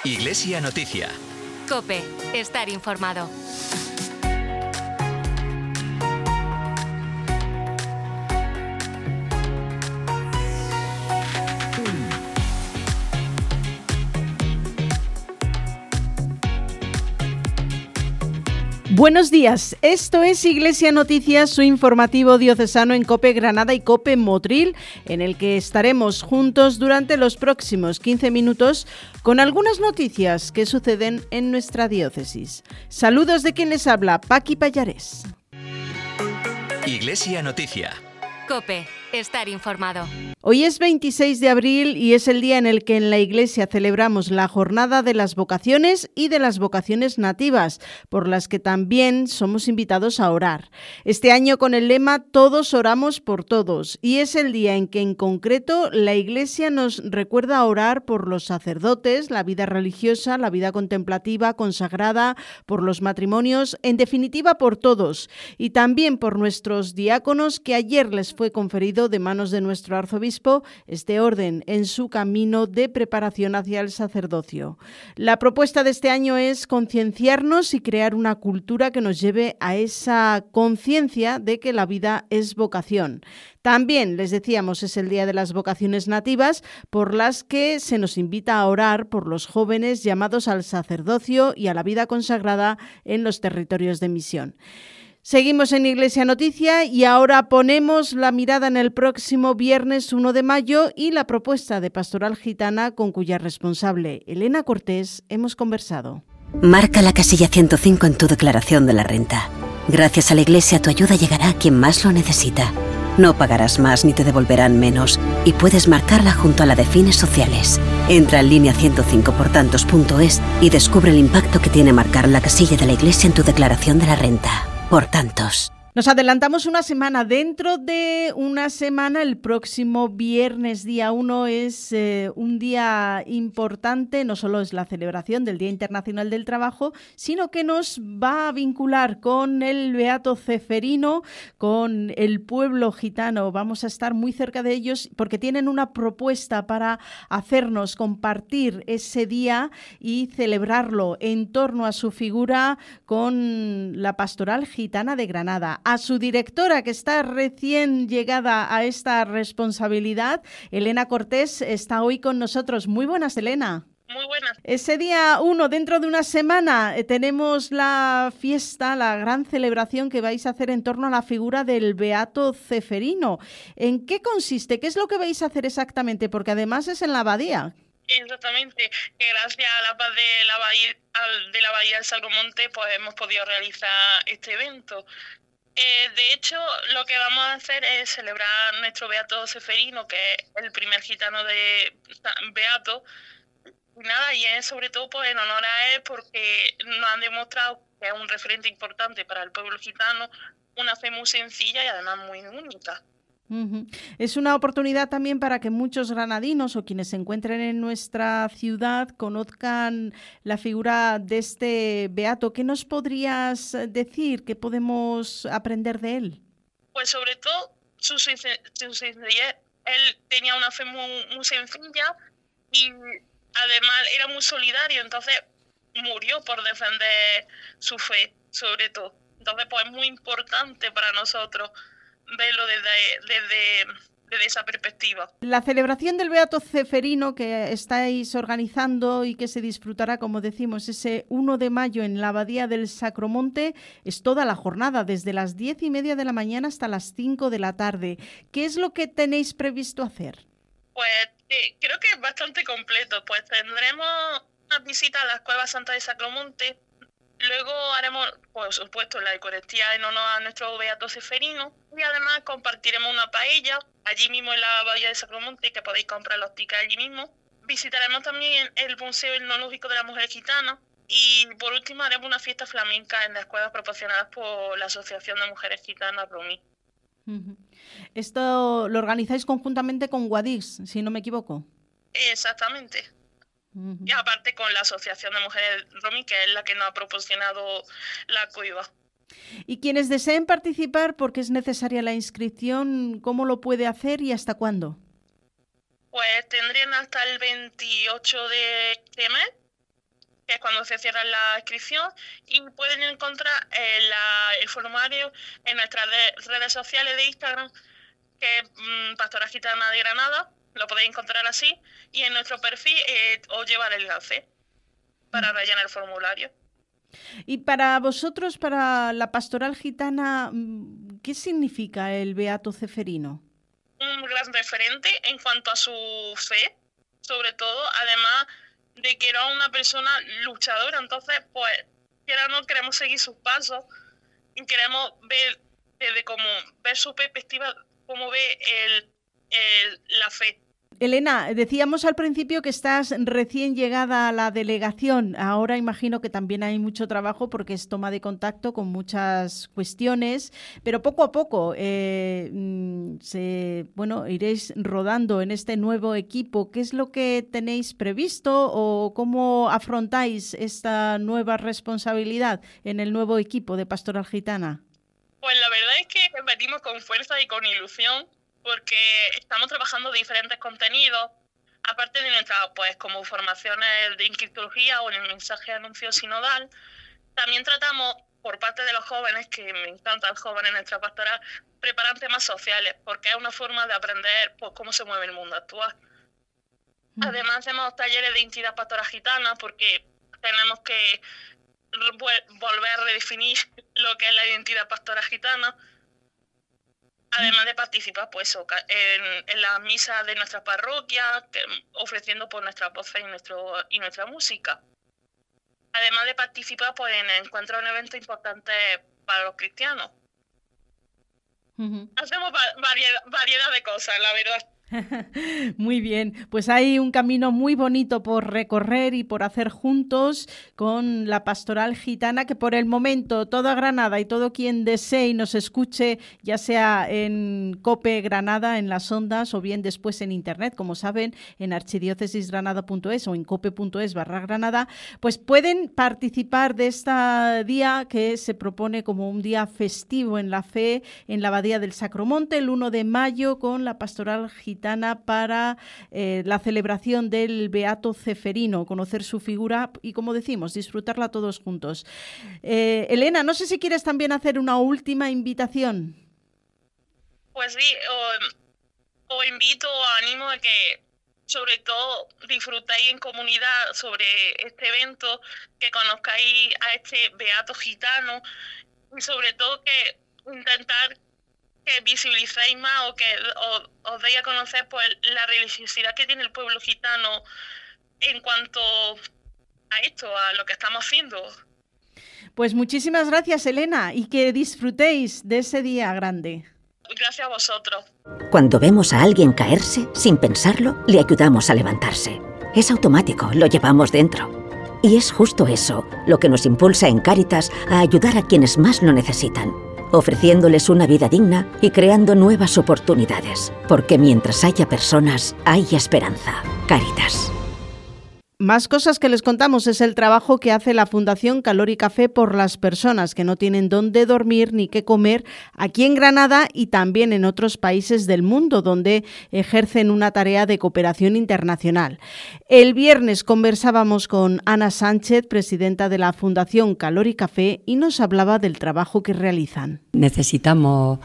Iglesia Noticia. COPE. Estar informado. Buenos días, esto es Iglesia Noticias, su informativo diocesano en COPE Granada y COPE Motril, en el que estaremos juntos durante los próximos 15 minutos con algunas noticias que suceden en nuestra diócesis. Saludos de quien les habla, Paqui Pallares. Iglesia Noticia. COPE. Estar informado. Hoy es 26 de abril y es el día en el que en la Iglesia celebramos la Jornada de las Vocaciones y de las Vocaciones Nativas, por las que también somos invitados a orar. Este año con el lema Todos oramos por todos, y es el día en que en concreto la Iglesia nos recuerda a orar por los sacerdotes, la vida religiosa, la vida contemplativa, consagrada, por los matrimonios, en definitiva por todos, y también por nuestros diáconos, que ayer les fue conferido de manos de nuestro arzobispo este orden en su camino de preparación hacia el sacerdocio. La propuesta de este año es concienciarnos y crear una cultura que nos lleve a esa conciencia de que la vida es vocación. También, les decíamos, es el Día de las Vocaciones Nativas, por las que se nos invita a orar por los jóvenes llamados al sacerdocio y a la vida consagrada en los territorios de misión. Seguimos en Iglesia Noticia y ahora ponemos la mirada en el próximo viernes 1 de mayo y la propuesta de Pastoral Gitana, con cuya responsable, Elena Cortés, hemos conversado. Marca la casilla 105 en tu declaración de la renta. Gracias a la Iglesia tu ayuda llegará a quien más lo necesita. No pagarás más ni te devolverán menos y puedes marcarla junto a la de fines sociales. Entra en línea 105portantos.es y descubre el impacto que tiene marcar la casilla de la Iglesia en tu declaración de la renta. Por tantos. Nos adelantamos una semana. Dentro de una semana, el próximo viernes, día 1, es un día importante. No solo es la celebración del Día Internacional del Trabajo, sino que nos va a vincular con el Beato Ceferino, con el pueblo gitano. Vamos a estar muy cerca de ellos porque tienen una propuesta para hacernos compartir ese día y celebrarlo en torno a su figura con la Pastoral Gitana de Granada. A su directora, que está recién llegada a esta responsabilidad, Elena Cortés, está hoy con nosotros. Muy buenas, Elena. Muy buenas. Ese día 1, dentro de una semana, tenemos la fiesta, la gran celebración que vais a hacer en torno a la figura del Beato Ceferino. ¿En qué consiste? ¿Qué es lo que vais a hacer exactamente? Porque además es en la abadía. Exactamente, que gracias a la paz de la Abadía del Sacromonte pues hemos podido realizar este evento. De hecho, lo que vamos a hacer es celebrar a nuestro Beato Ceferino, que es el primer gitano de Beato. Y nada, y es sobre todo pues en honor a él, porque nos han demostrado que es un referente importante para el pueblo gitano, una fe muy sencilla y además muy única. Es una oportunidad también para que muchos granadinos o quienes se encuentren en nuestra ciudad conozcan la figura de este beato. ¿Qué nos podrías decir? ¿Qué podemos aprender de él? Pues sobre todo su sencillez. Él tenía una fe muy sencilla y además era muy solidario, entonces murió por defender su fe, sobre todo. Entonces pues es muy importante para nosotros verlo desde esa perspectiva. La celebración del Beato Ceferino que estáis organizando y que se disfrutará, como decimos, ese 1 de mayo en la Abadía del Sacromonte, es toda la jornada, desde las 10:30 de la mañana hasta las 5 de la tarde. ¿Qué es lo que tenéis previsto hacer? Pues creo que es bastante completo. Pues tendremos una visita a las cuevas Santa de Sacromonte. Luego haremos, por supuesto, la Eucaristía en honor a nuestro Beato Ceferino y además compartiremos una paella allí mismo en la Abadía de Sacromonte, que podéis comprar los tickets allí mismo. Visitaremos también el Museo Etnológico de la Mujer Gitana y por último haremos una fiesta flamenca en las cuevas proporcionadas por la Asociación de Mujeres Gitanas Romi. Esto lo organizáis conjuntamente con Guadix, si no me equivoco. Exactamente. Y aparte con la Asociación de Mujeres Romi, que es la que nos ha proporcionado la cueva. Y quienes deseen participar, porque es necesaria la inscripción, ¿cómo lo puede hacer y hasta cuándo? Pues tendrían hasta el 28 de este mes que es cuando se cierra la inscripción, y pueden encontrar el formulario en nuestras redes sociales de Instagram, que es Pastoral Gitana de Granada, lo podéis encontrar así, y en nuestro perfil os lleva el enlace para rellenar el formulario. Y para vosotros, para la Pastoral Gitana, ¿qué significa el Beato Ceferino? Un gran referente en cuanto a su fe, sobre todo, además de que era una persona luchadora. Entonces, pues, no queremos seguir sus pasos y queremos ver ver su perspectiva, cómo ve la fe. Elena, decíamos al principio que estás recién llegada a la delegación. Ahora imagino que también hay mucho trabajo porque es toma de contacto con muchas cuestiones, pero poco a poco iréis rodando en este nuevo equipo. ¿Qué es lo que tenéis previsto o cómo afrontáis esta nueva responsabilidad en el nuevo equipo de Pastoral Gitana? Pues la verdad es que venimos con fuerza y con ilusión, porque estamos trabajando diferentes contenidos, aparte de nuestras, pues, como formaciones de inscriptología o en el mensaje de anuncio sinodal. También tratamos, por parte de los jóvenes, que me encanta el joven en nuestra pastoral, preparar temas sociales, porque es una forma de aprender, pues, cómo se mueve el mundo actual. Además, hacemos talleres de identidad pastoral gitana, porque tenemos que volver a redefinir lo que es la identidad pastoral gitana. Además de participar, pues, en las misas de nuestra parroquia, ofreciendo por nuestras voces y nuestra música. Además de participar, pues, en encuentros en eventos importantes para los cristianos. Hacemos variedad de cosas, la verdad. Muy bien, pues hay un camino muy bonito por recorrer y por hacer juntos con la Pastoral Gitana, que por el momento toda Granada y todo quien desee y nos escuche, ya sea en COPE Granada, en las ondas, o bien después en internet, como saben, en archidiócesisgranada.es o en cope.es/Granada, pues pueden participar de este día que se propone como un día festivo en la fe en la Abadía del Sacromonte, el 1 de mayo, con la Pastoral Gitana para la celebración del Beato Ceferino, conocer su figura y, como decimos, disfrutarla todos juntos. Elena, no sé si quieres también hacer una última invitación. Pues sí, os invito, os animo a que sobre todo disfrutáis en comunidad sobre este evento, que conozcáis a este Beato Gitano y sobre todo que intentar que visibilizáis más o que os deis a conocer, pues, la religiosidad que tiene el pueblo gitano en cuanto a esto, a lo que estamos haciendo. Pues muchísimas gracias, Elena, y que disfrutéis de ese día grande. Gracias a vosotros. Cuando vemos a alguien caerse, sin pensarlo, le ayudamos a levantarse. Es automático, lo llevamos dentro. Y es justo eso lo que nos impulsa en Cáritas a ayudar a quienes más lo necesitan, ofreciéndoles una vida digna y creando nuevas oportunidades. Porque mientras haya personas, hay esperanza. Cáritas. Más cosas que les contamos es el trabajo que hace la Fundación Calor y Café por las personas que no tienen dónde dormir ni qué comer aquí en Granada y también en otros países del mundo donde ejercen una tarea de cooperación internacional. El viernes conversábamos con Ana Sánchez, presidenta de la Fundación Calor y Café, y nos hablaba del trabajo que realizan. Necesitamos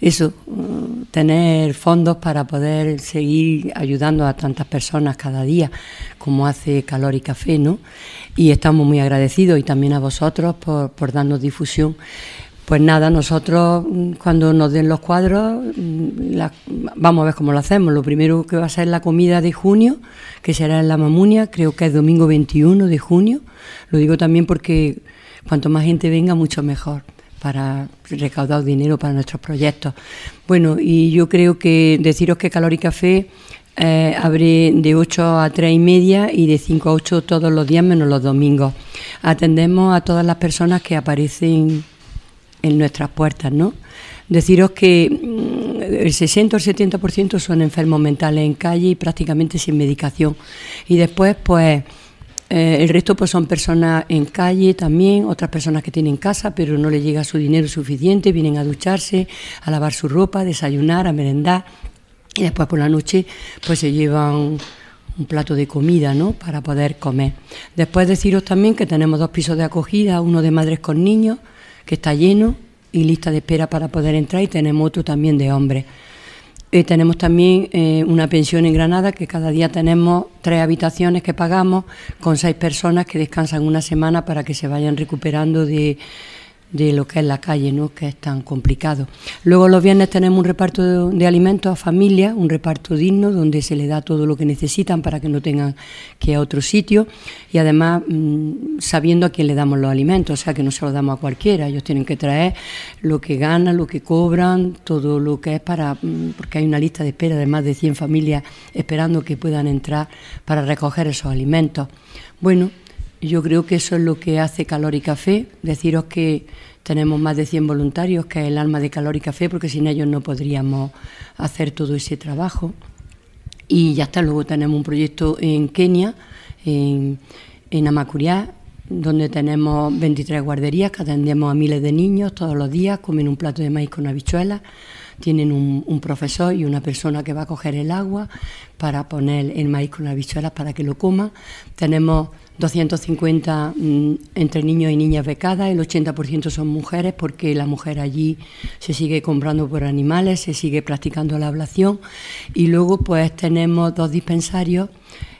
tener fondos para poder seguir ayudando a tantas personas cada día, como hace Calor y Café, ¿no? Y estamos muy agradecidos, y también a vosotros por darnos difusión. Pues nada, nosotros cuando nos den los cuadros, vamos a ver cómo lo hacemos. Lo primero que va a ser la comida de junio, que será en La Mamunia, creo que es domingo 21 de junio. Lo digo también porque cuanto más gente venga, mucho mejor, para recaudar dinero para nuestros proyectos. Bueno, y yo creo que deciros que Calor y Café abre de 8 a 3 y media y de 5 a 8 todos los días menos los domingos. Atendemos a todas las personas que aparecen en nuestras puertas, ¿no? Deciros que el 60 o el 70% son enfermos mentales en calle y prácticamente sin medicación. Y después, pues, el resto pues son personas en calle también, otras personas que tienen casa pero no les llega su dinero suficiente, vienen a ducharse, a lavar su ropa, a desayunar, a merendar, y después por la noche pues se llevan un plato de comida, ¿no?, para poder comer. Después deciros también que tenemos 2 pisos de acogida, uno de madres con niños, que está lleno y lista de espera para poder entrar, y tenemos otro también de hombres. Tenemos también una pensión en Granada, que cada día tenemos 3 habitaciones que pagamos con 6 personas que descansan una semana para que se vayan recuperando de lo que es la calle, ¿no?, que es tan complicado. Luego los viernes tenemos un reparto de alimentos a familias, un reparto digno donde se les da todo lo que necesitan para que no tengan que ir a otro sitio, y además sabiendo a quién le damos los alimentos, o sea que no se los damos a cualquiera. Ellos tienen que traer lo que ganan, lo que cobran, todo lo que es porque hay una lista de espera de más de 100 familias esperando que puedan entrar para recoger esos alimentos. Bueno, yo creo que eso es lo que hace Calor y Café. Deciros que tenemos más de 100 voluntarios, que es el alma de Calor y Café, porque sin ellos no podríamos hacer todo ese trabajo. Y ya está, luego tenemos un proyecto en Kenia, en Amacuriá, donde tenemos 23 guarderías que atendemos a miles de niños todos los días, comen un plato de maíz con habichuelas, tienen un profesor y una persona que va a coger el agua para poner el maíz con habichuelas para que lo coman. Tenemos 250 entre niños y niñas becadas, el 80% son mujeres, porque la mujer allí se sigue comprando por animales, se sigue practicando la ablación, y luego pues tenemos 2 dispensarios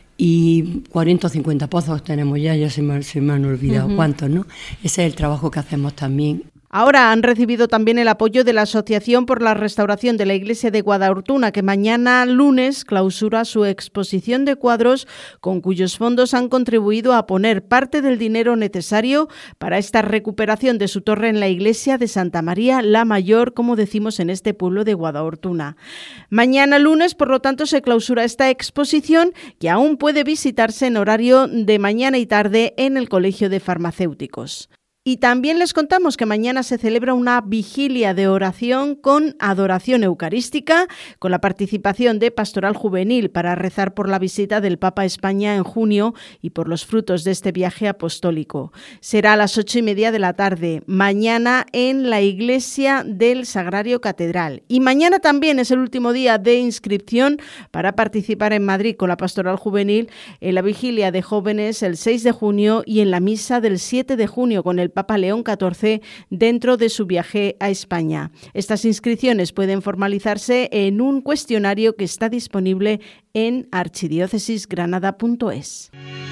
y 40 o 50 pozos tenemos ya se me han olvidado cuántos, ¿no? Ese es el trabajo que hacemos también. Ahora han recibido también el apoyo de la Asociación por la Restauración de la Iglesia de Guadaortuna, que mañana lunes clausura su exposición de cuadros, con cuyos fondos han contribuido a poner parte del dinero necesario para esta recuperación de su torre en la iglesia de Santa María la Mayor, como decimos en este pueblo de Guadaortuna. Mañana lunes, por lo tanto, se clausura esta exposición, que aún puede visitarse en horario de mañana y tarde en el Colegio de Farmacéuticos. Y también les contamos que mañana se celebra una vigilia de oración con adoración eucarística, con la participación de Pastoral Juvenil, para rezar por la visita del Papa a España en junio y por los frutos de este viaje apostólico. Será a las 8:30 de la tarde, mañana en la Iglesia del Sagrario Catedral. Y mañana también es el último día de inscripción para participar en Madrid con la Pastoral Juvenil en la vigilia de jóvenes el 6 de junio y en la misa del 7 de junio con el Papa León XIV dentro de su viaje a España. Estas inscripciones pueden formalizarse en un cuestionario que está disponible en archidiócesisgranada.es.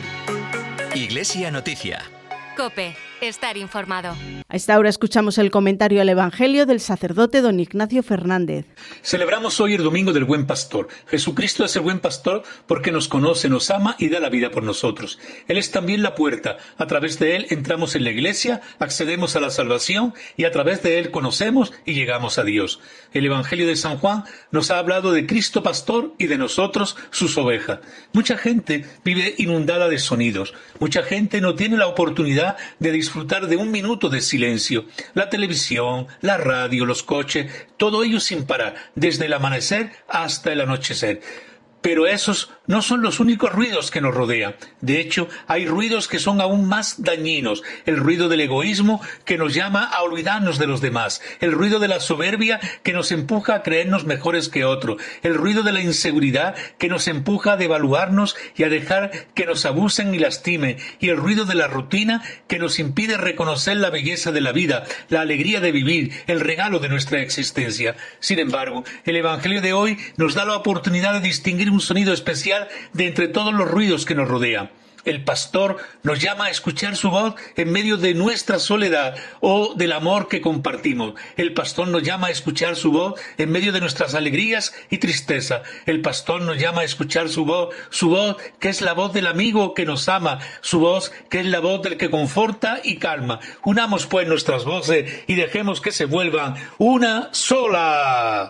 Iglesia Noticia. COPE. Estar informado. A esta hora escuchamos el comentario al Evangelio del sacerdote don Ignacio Fernández. Celebramos hoy el Domingo del Buen Pastor. Jesucristo es el Buen Pastor porque nos conoce, nos ama y da la vida por nosotros. Él es también la puerta. A través de Él entramos en la Iglesia, accedemos a la salvación y a través de Él conocemos y llegamos a Dios. El Evangelio de San Juan nos ha hablado de Cristo Pastor y de nosotros, sus ovejas. Mucha gente vive inundada de sonidos. Mucha gente no tiene la oportunidad de disfrutar de un minuto de silencio. La televisión, la radio, los coches, todo ello sin parar, desde el amanecer hasta el anochecer. Pero esos no son los únicos ruidos que nos rodean. De hecho, hay ruidos que son aún más dañinos. El ruido del egoísmo, que nos llama a olvidarnos de los demás. El ruido de la soberbia, que nos empuja a creernos mejores que otros. El ruido de la inseguridad, que nos empuja a devaluarnos y a dejar que nos abusen y lastimen. Y el ruido de la rutina, que nos impide reconocer la belleza de la vida, la alegría de vivir, el regalo de nuestra existencia. Sin embargo, el Evangelio de hoy nos da la oportunidad de distinguir un sonido especial de entre todos los ruidos que nos rodean. El pastor nos llama a escuchar su voz en medio de nuestra soledad o del amor que compartimos. El pastor nos llama a escuchar su voz en medio de nuestras alegrías y tristeza. El pastor nos llama a escuchar su voz que es la voz del amigo que nos ama, su voz que es la voz del que conforta y calma. Unamos pues nuestras voces y dejemos que se vuelvan una sola.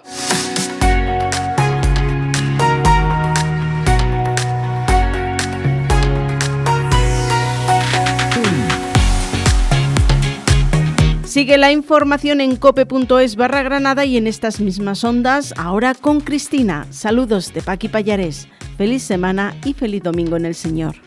Sigue la información en cope.es/Granada y en estas mismas ondas, ahora con Cristina. Saludos de Paqui Pallares. Feliz semana y feliz domingo en el Señor.